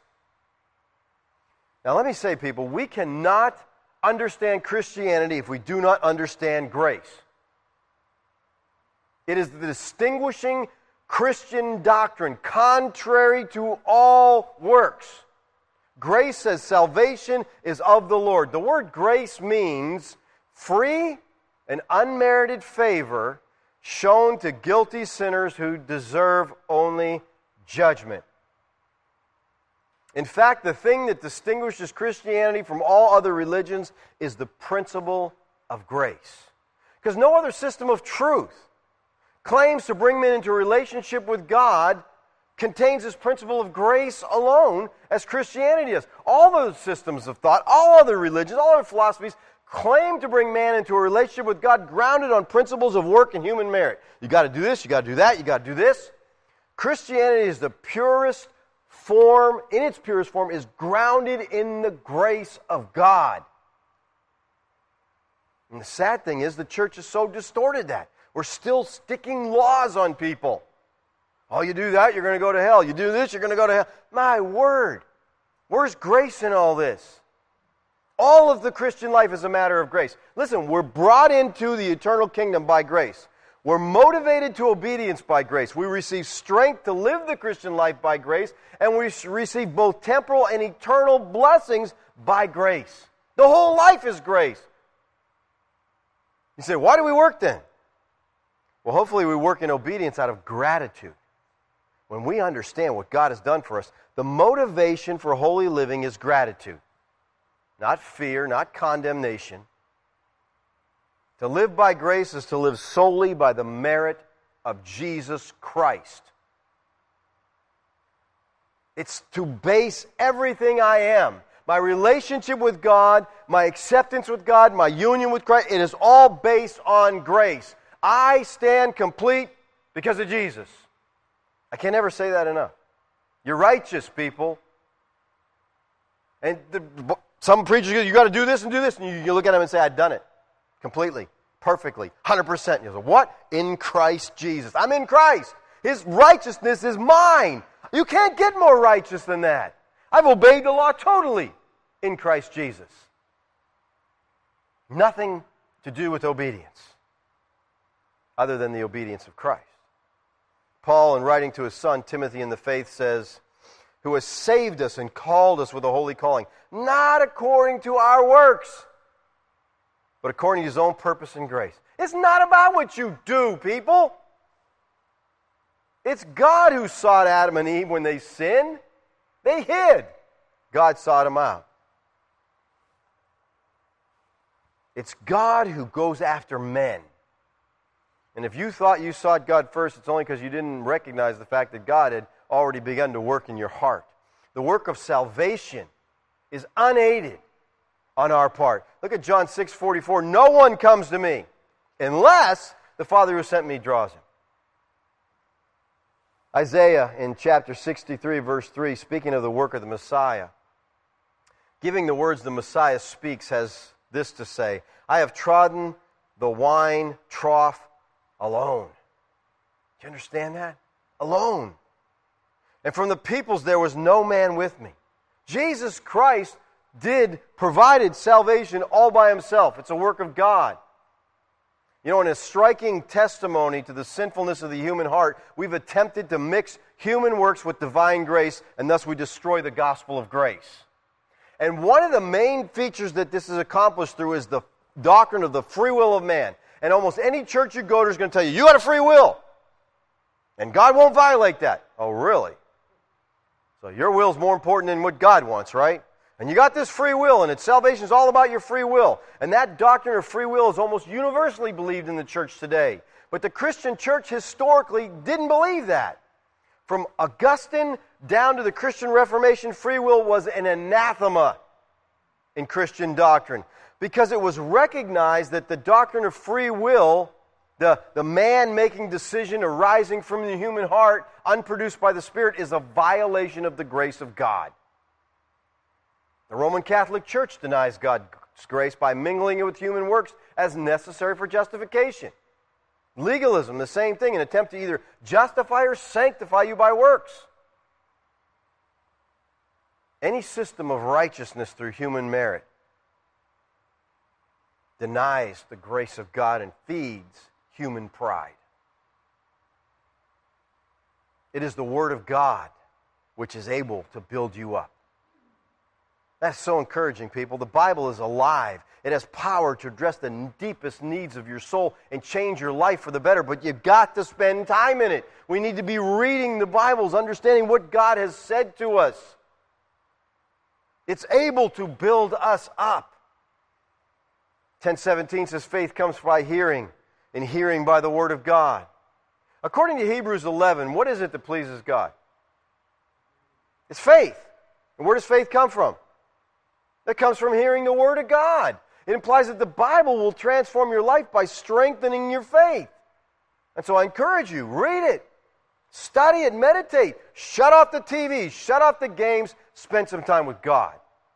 Now let me say, people, we cannot understand Christianity if we do not understand grace. It is the distinguishing Christian doctrine, contrary to all works. Grace says salvation is of the Lord. The word grace means free and unmerited favor shown to guilty sinners who deserve only judgment. In fact, the thing that distinguishes Christianity from all other religions is the principle of grace. Because no other system of truth claims to bring men into a relationship with God contains this principle of grace alone as Christianity does. All those systems of thought, all other religions, all other philosophies claim to bring man into a relationship with God grounded on principles of work and human merit. You got to do this, you got to do that, you got to do this. Christianity is the purest form, in its purest form, is grounded in the grace of God. And the sad thing is the church has so distorted that. We're still sticking laws on people. Oh, you do that, you're going to go to hell. You do this, you're going to go to hell. My word. Where's grace in all this? All of the Christian life is a matter of grace. Listen, we're brought into the eternal kingdom by grace. We're motivated to obedience by grace. We receive strength to live the Christian life by grace, and we receive both temporal and eternal blessings by grace. The whole life is grace. You say, why do we work then? Well, hopefully we work in obedience out of gratitude. when we understand what God has done for us, the motivation for holy living is gratitude. Not fear, not condemnation. To live by grace is to live solely by the merit of Jesus Christ. It's to base everything I am, my relationship with God, my acceptance with God, my union with Christ, it is all based on grace. I stand complete because of Jesus. I can never say that enough. You're righteous, people. And the, some preachers go, you got to do this and do this. And you, you look at them and say, I've done it. Completely. Perfectly. one hundred percent. You say, what? In Christ Jesus. I'm in Christ. His righteousness is mine. You can't get more righteous than that. I've obeyed the law totally in Christ Jesus. Nothing to do with obedience other than the obedience of Christ. Paul, in writing to his son Timothy in the faith, says, who has saved us and called us with a holy calling, not according to our works, but according to His own purpose and grace. It's not about what you do, people. It's God who sought Adam and Eve when they sinned. They hid. God sought them out. It's God who goes after men. And if you thought you sought God first, it's only because you didn't recognize the fact that God had already begun to work in your heart. The work of salvation is unaided on our part. Look at John six forty-four. No one comes to me unless the Father who sent me draws him. Isaiah in chapter sixty-three, verse three, speaking of the work of the Messiah, giving the words the Messiah speaks, has this to say, I have trodden the wine trough alone. Do you understand that? Alone. And from the peoples there was no man with me. Jesus Christ did, provided salvation all by Himself. It's a work of God. You know, in a striking testimony to the sinfulness of the human heart, we've attempted to mix human works with divine grace, and thus we destroy the gospel of grace. And one of the main features that this is accomplished through is the doctrine of the free will of man. And almost any church you go to is going to tell you, you got a free will. And God won't violate that. Oh, really? So your will's more important than what God wants, right? And you got this free will, and its salvation is all about your free will. And that doctrine of free will is almost universally believed in the church today. But the Christian church historically didn't believe that. From Augustine down to the Christian Reformation, free will was an anathema in Christian doctrine. Because it was recognized that the doctrine of free will, the, the man-making decision arising from the human heart, unproduced by the Spirit, is a violation of the grace of God. The Roman Catholic Church denies God's grace by mingling it with human works as necessary for justification. Legalism, the same thing, an attempt to either justify or sanctify you by works. Any system of righteousness through human merit denies the grace of God and feeds human pride. It is the Word of God which is able to build you up. That's so encouraging, people. The Bible is alive. It has power to address the deepest needs of your soul and change your life for the better, but you've got to spend time in it. We need to be reading the Bibles, understanding what God has said to us. It's able to build us up. ten seventeen says, faith comes by hearing, and hearing by the Word of God. According to Hebrews eleven, what is it that pleases God? It's faith. And where does faith come from? It comes from hearing the Word of God. It implies that the Bible will transform your life by strengthening your faith. And so I encourage you, read it. Study it, meditate. Shut off the T V, shut off the games, spend some time with God.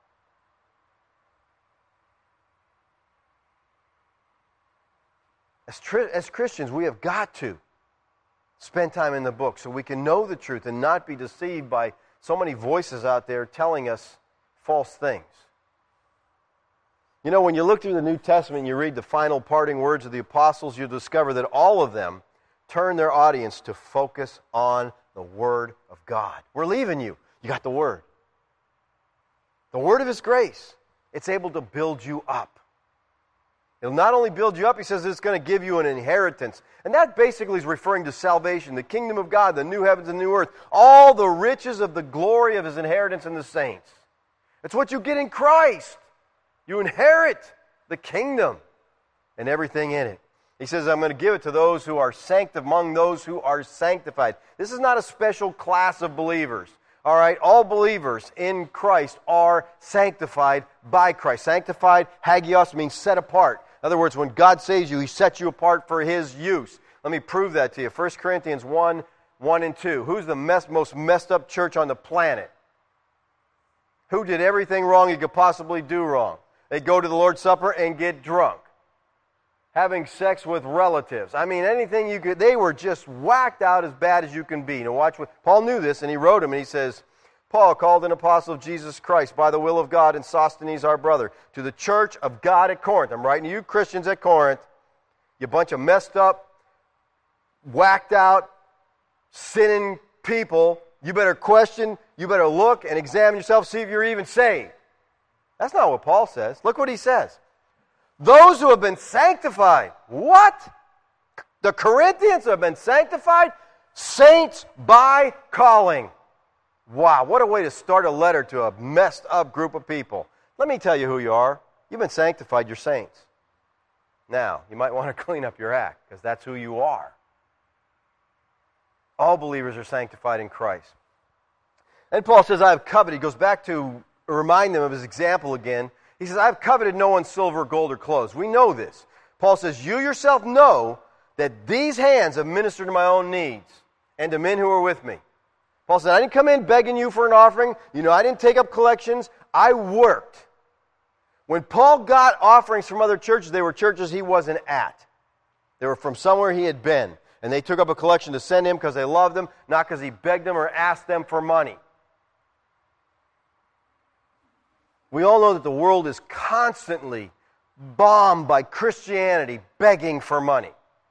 As, tri- as Christians, we have got to spend time in the book so we can know the truth and not be deceived by so many voices out there telling us false things. You know, when you look through the New Testament and you read the final parting words of the apostles, you'll discover that all of them turn their audience to focus on the Word of God. We're leaving you. You got the Word. The Word of His grace. It's able to build you up. It'll not only build you up, he says it's going to give you an inheritance. And that basically is referring to salvation, the kingdom of God, the new heavens and new earth, all the riches of the glory of his inheritance in the saints. It's what you get in Christ. You inherit the kingdom and everything in it. He says, I'm going to give it to those who are sanctified, among those who are sanctified. This is not a special class of believers. All right, all believers in Christ are sanctified by Christ. Sanctified, hagios, means set apart. In other words, when God saves you, he sets you apart for his use. Let me prove that to you. First Corinthians one, one and two. Who's the mess, most messed up church on the planet? Who did everything wrong you could possibly do wrong? They go to the Lord's Supper and get drunk. Having sex with relatives. I mean, anything you could, they were just whacked out as bad as you can be. Now watch what, Paul knew this, and he wrote him, and he says, Paul, called an apostle of Jesus Christ by the will of God, and Sosthenes our brother, to the church of God at Corinth. I'm writing to you Christians at Corinth, you bunch of messed up, whacked out, sinning people. You better question, you better look and examine yourself, see if you're even saved. That's not what Paul says. Look what he says. Those who have been sanctified. What? The Corinthians have been sanctified? Saints by calling. Wow, what a way to start a letter to a messed up group of people. Let me tell you who you are. You've been sanctified, you're saints. Now, you might want to clean up your act, because that's who you are. All believers are sanctified in Christ. And Paul says, I have coveted. He goes back to remind them of his example again. He says, I have coveted no one's silver, gold, or clothes. We know this. Paul says, you yourself know that these hands have ministered to my own needs and to men who are with me. Paul said, I didn't come in begging you for an offering. You know, I didn't take up collections. I worked. When Paul got offerings from other churches, they were churches he wasn't at. They were from somewhere he had been. And they took up a collection to send him because they loved him, not because he begged them or asked them for money. We all know that the world is constantly bombed by Christianity begging for money.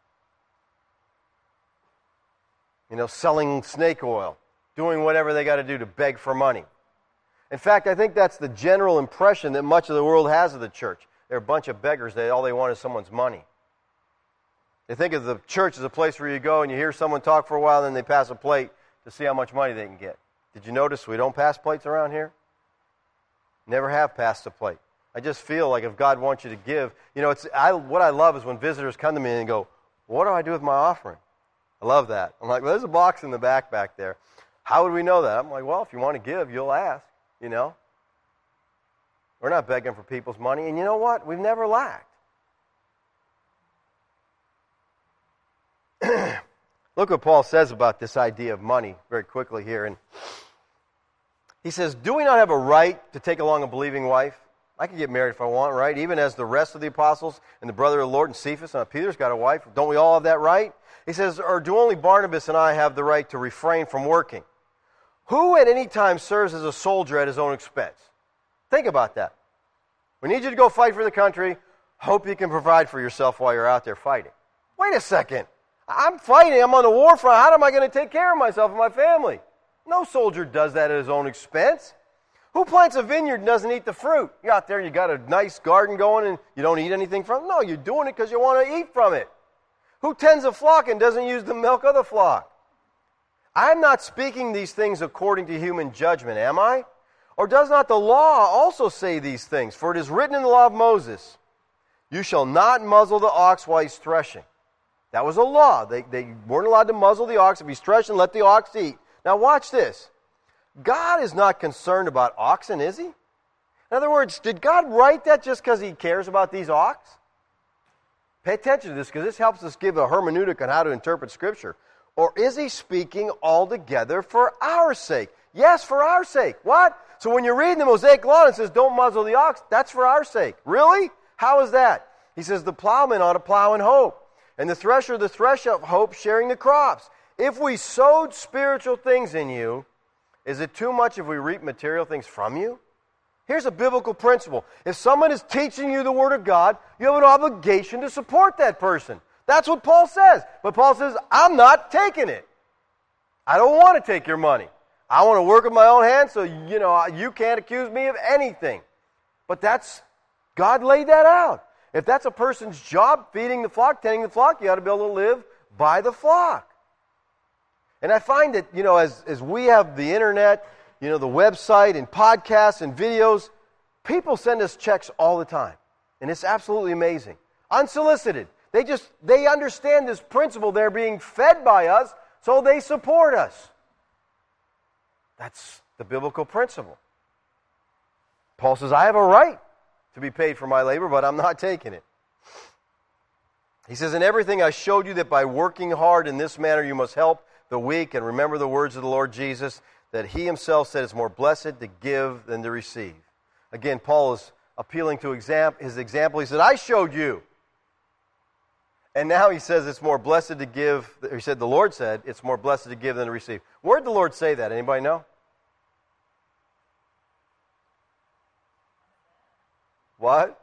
You know, selling snake oil, doing whatever they got to do to beg for money. In fact, I think that's the general impression that much of the world has of the church. They're a bunch of beggars. They, all they want is someone's money. They think of the church as a place where you go and you hear someone talk for a while and then they pass a plate to see how much money they can get. Did you notice we don't pass plates around here? Never have passed a plate. I just feel like if God wants you to give, you know, it's I, what I love is when visitors come to me and go, what do I do with my offering? I love that. I'm like, well, there's a box in the back back there. How would we know that? I'm like, well, if you want to give, you'll ask, you know. We're not begging for people's money. And you know what? We've never lacked. Look what Paul says about this idea of money very quickly here. And he says, do we not have a right to take along a believing wife? I can get married if I want, right? Even as the rest of the apostles and the brother of the Lord and Cephas and Peter's got a wife. Don't we all have that right? He says, or do only Barnabas and I have the right to refrain from working? Who at any time serves as a soldier at his own expense? Think about that. We need you to go fight for the country. Hope you can provide for yourself while you're out there fighting. Wait a second. I'm fighting. I'm on the war front. How am I going to take care of myself and my family? No soldier does that at his own expense. Who plants a vineyard and doesn't eat the fruit? You're out there, you got a nice garden going and you don't eat anything from it? No, you're doing it because you want to eat from it. Who tends a flock and doesn't use the milk of the flock? I'm not speaking these things according to human judgment, am I? Or does not the law also say these things? For it is written in the law of Moses, you shall not muzzle the ox while he's threshing. That was a law. They, they weren't allowed to muzzle the ox. If he's threshing, let the ox eat. Now watch this. God is not concerned about oxen, is he? In other words, did God write that just because he cares about these ox? Pay attention to this because this helps us give a hermeneutic on how to interpret Scripture. Or is he speaking altogether for our sake? Yes, for our sake. What? So when you're reading the Mosaic Law and it says don't muzzle the ox, that's for our sake. Really? How is that? He says the plowman ought to plow in hope, and the thresher the thresh of hope, sharing the crops. If we sowed spiritual things in you, is it too much if we reap material things from you? Here's a biblical principle. If someone is teaching you the Word of God, you have an obligation to support that person. That's what Paul says. But Paul says, I'm not taking it. I don't want to take your money. I want to work with my own hands, so you know you can't accuse me of anything. But that's, God laid that out. If that's a person's job, feeding the flock, tending the flock, you ought to be able to live by the flock. And I find that, you know, as, as we have the internet, you know, the website and podcasts and videos, people send us checks all the time. And it's absolutely amazing. Unsolicited. They just, they understand this principle. They're being fed by us, so they support us. That's the biblical principle. Paul says, I have a right to be paid for my labor, but I'm not taking it. He says, in everything I showed you that by working hard in this manner you must help the weak, and remember the words of the Lord Jesus, that he himself said it's more blessed to give than to receive. Again, Paul is appealing to exam- his example. He said, I showed you. And now he says it's more blessed to give, he said, the Lord said, it's more blessed to give than to receive. Where did the Lord say that? Anybody know? What?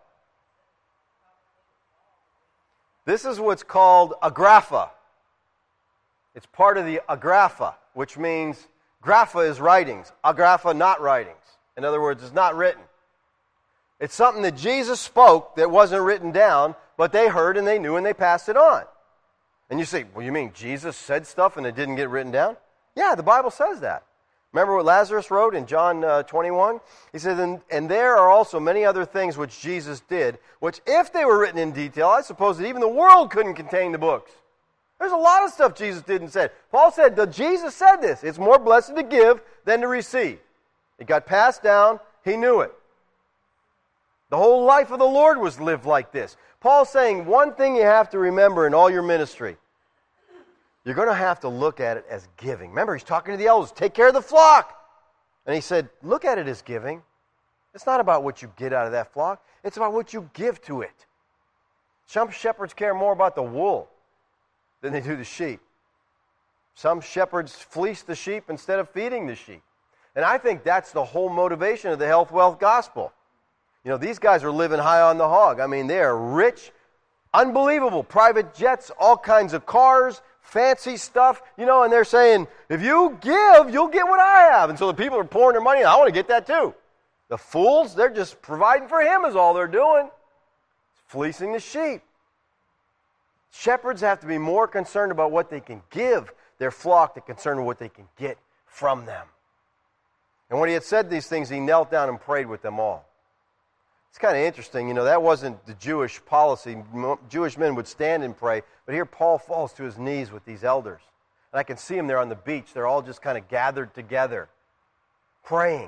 This is what's called agrapha. It's part of the agrapha, which means grapha is writings, agrapha not writings. In other words, it's not written. It's something that Jesus spoke that wasn't written down, but they heard and they knew and they passed it on. And you say, well, you mean Jesus said stuff and it didn't get written down? Yeah, the Bible says that. Remember what Lazarus wrote in John uh, twenty-one? He says, and, and there are also many other things which Jesus did, which if they were written in detail, I suppose that even the world couldn't contain the books. There's a lot of stuff Jesus did and said. Paul said, that Jesus said this. It's more blessed to give than to receive. It got passed down. He knew it. The whole life of the Lord was lived like this. Paul's saying one thing you have to remember in all your ministry. You're going to have to look at it as giving. Remember, he's talking to the elders. Take care of the flock. And he said, look at it as giving. It's not about what you get out of that flock. It's about what you give to it. Some shepherds care more about the wool than they do the sheep. Some shepherds fleece the sheep instead of feeding the sheep. And I think that's the whole motivation of the health wealth gospel. You know, these guys are living high on the hog. I mean, they are rich, unbelievable, private jets, all kinds of cars, fancy stuff, you know, and they're saying, if you give, you'll get what I have. And so the people are pouring their money in. I want to get that too. The fools, they're just providing for him is all they're doing. Fleecing the sheep. Shepherds have to be more concerned about what they can give their flock than concerned with what they can get from them. And when he had said these things, he knelt down and prayed with them all. It's kind of interesting, you know, that wasn't the Jewish policy. Jewish men would stand and pray, but here Paul falls to his knees with these elders. And I can see them there on the beach. They're all just kind of gathered together, praying.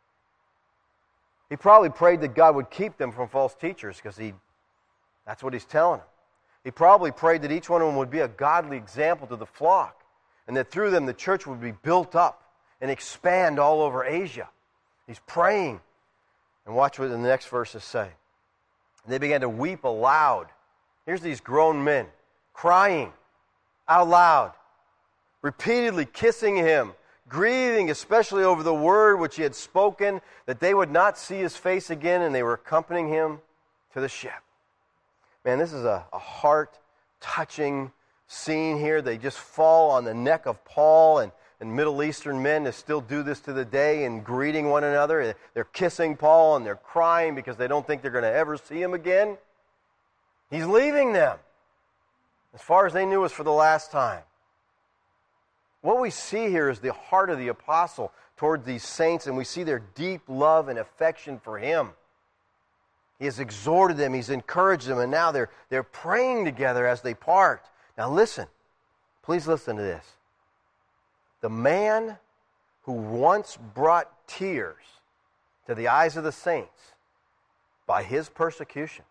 He probably prayed that God would keep them from false teachers because he, that's what he's telling them. He probably prayed that each one of them would be a godly example to the flock and that through them the church would be built up and expand all over Asia. He's praying. And watch what the next verses say. And they began to weep aloud. Here's these grown men crying out loud, repeatedly kissing him, grieving especially over the word which he had spoken, that they would not see his face again, and they were accompanying him to the ship. Man, this is a, a heart-touching scene here. They just fall on the neck of Paul, and And Middle Eastern men that still do this to the day and greeting one another. They're kissing Paul and they're crying because they don't think they're going to ever see him again. He's leaving them. As far as they knew, it was for the last time. What we see here is the heart of the apostle toward these saints, and we see their deep love and affection for him. He has exhorted them, he's encouraged them, and now they're, they're praying together as they part. Now listen, please listen to this. The man who once brought tears to the eyes of the saints by his persecution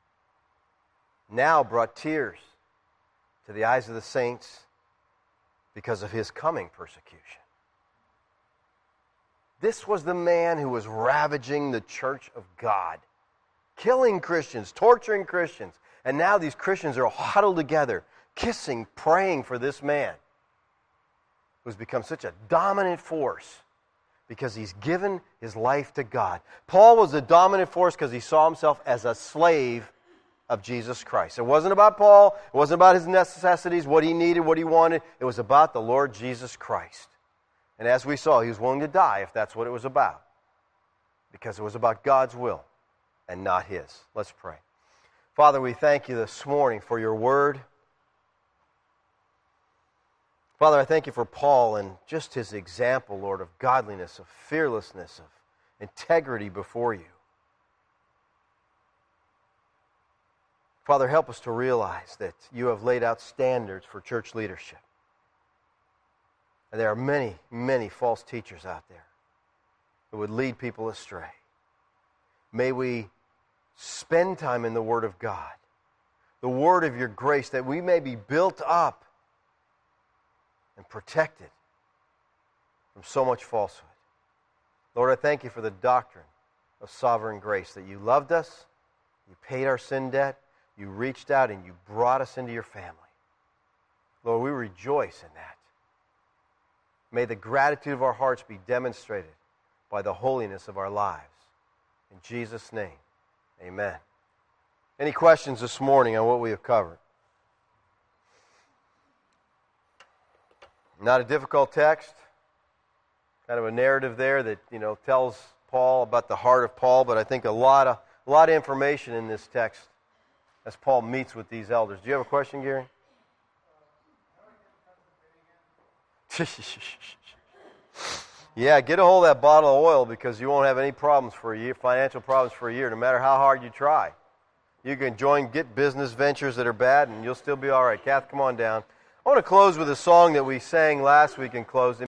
now brought tears to the eyes of the saints because of his coming persecution. This was the man who was ravaging the church of God, killing Christians, torturing Christians, and now these Christians are huddled together, kissing, praying for this man who's become such a dominant force because he's given his life to God. Paul was a dominant force because he saw himself as a slave of Jesus Christ. It wasn't about Paul. It wasn't about his necessities, what he needed, what he wanted. It was about the Lord Jesus Christ. And as we saw, he was willing to die if that's what it was about, because it was about God's will and not his. Let's pray. Father, we thank you this morning for your word. Father, I thank you for Paul and just his example, Lord, of godliness, of fearlessness, of integrity before you. Father, help us to realize that you have laid out standards for church leadership. And there are many, many false teachers out there who would lead people astray. May we spend time in the Word of God, the Word of your grace, that we may be built up and protected from so much falsehood. Lord, I thank you for the doctrine of sovereign grace, that you loved us, you paid our sin debt, you reached out and you brought us into your family. Lord, we rejoice in that. May the gratitude of our hearts be demonstrated by the holiness of our lives. In Jesus' name, amen. Any questions this morning on what we have covered? Not a difficult text. Kind of a narrative there that, you know, tells Paul about the heart of Paul, but I think a lot of a lot of information in this text as Paul meets with these elders. Do you have a question, Gary? Yeah, get a hold of that bottle of oil because you won't have any problems for a year, financial problems for a year, no matter how hard you try. You can join, get business ventures that are bad, and you'll still be all right. Kath, come on down. I want to close with a song that we sang last week in closing.